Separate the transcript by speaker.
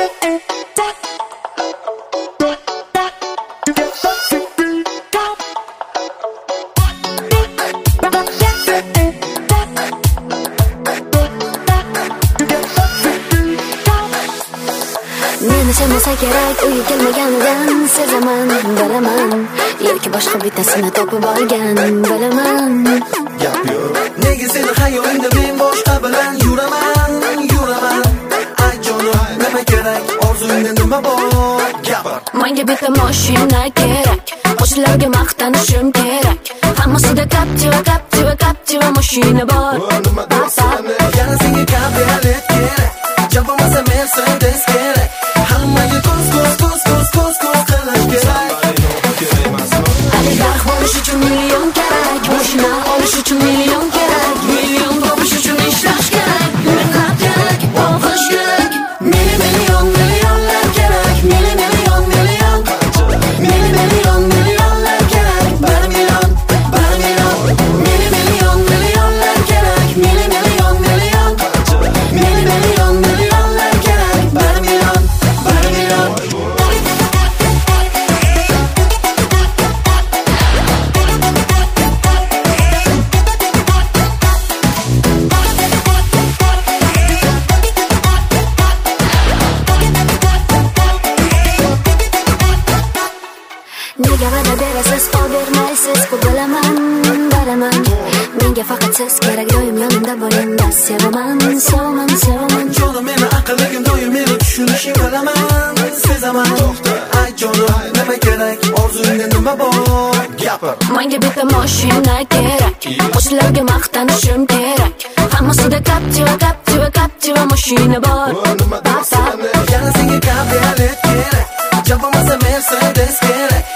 Speaker 1: Meni sevmasa kerak, uyi kelmaganidan sezaman, bilaman. Yoki boshqa bittasini topib olgan, bilaman.
Speaker 2: Gap yo'q. Nega seni xayolingda men boshqa bilan yuraman? Ay jonim, nima kerak? Orzungda nima bor? Gapir.
Speaker 1: Menga bitta mashina kerak, qo'shnilarga maqtanishim kerak. Hammasida Captiva mashina bor.
Speaker 2: Yana senga kabriolet kerak. Jabomasa Mercedes kerak. Hammaga ko'z qilish kerak.
Speaker 1: Oligarx bo'lish uchun million kerak, mashina olish uchun million kerak, million topish uchun ishlash kerak, mehnat kerak, o'qish kerak. Millionlar kerak, millionlar kerak, 1 million. Millionlar kerak, millionlar kerak, 1 million. Nega va'da berasiz, o bermaysiz, bu bilaman. Menga faqat siz kerak, doim yonimda bo'ling, bas sevaman.
Speaker 2: Jonim, meni aqlligim doim meni tushunishing bilaman, sezaman. Ay jonim, nima kerak? Orzungda nima bor? Gapir.
Speaker 1: Menga bitta mashina kerak, qo'shnilarga maqtanishim kerak. Hammasida Captiva mashina bor.
Speaker 2: Yana senga kabriolet kerak. Jabomasa Mercedes kerak.